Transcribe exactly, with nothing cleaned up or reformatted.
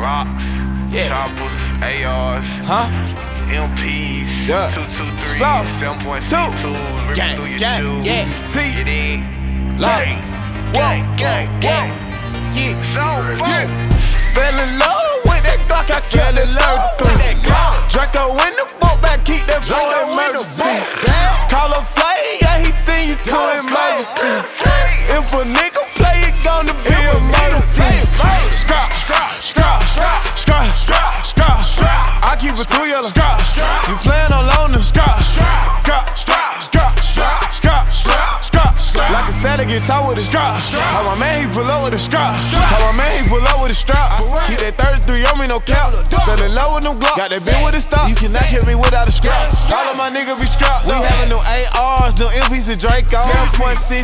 Rocks, yeah. choppers, A Rs, huh? M Ps, yeah. two two three, seven point two, ripping through your gang, shoes. Yeah, T, get in, like, gang, gang, gang, yeah, so yeah. Fell in love with that Glock, I fell in love with that Glock. Draco in the boat back, keep that boy in emergency. Call a flight, yeah, he seen you to emergency. If a nigga play, it gonna be emergency. Scrap, scrap, scrap, scrap, scrap, scrap, scrap. I keep it two yellow. You playin' on loanin'. Scrap, scrap, scrap, scrap, scrap, scrap, scrap, scrap. Like a salad, get taught with a scrap. How my man, he pull up with a scrap. How my man, he pull up with a strap. Keep that thirty-three on me, no cap. Fell in love with them Glocks. Got that bitch with a stop. You cannot hit me without a scrap. All of my niggas be scrapped. We having no A Rs, no M Ps and Draco. seven point six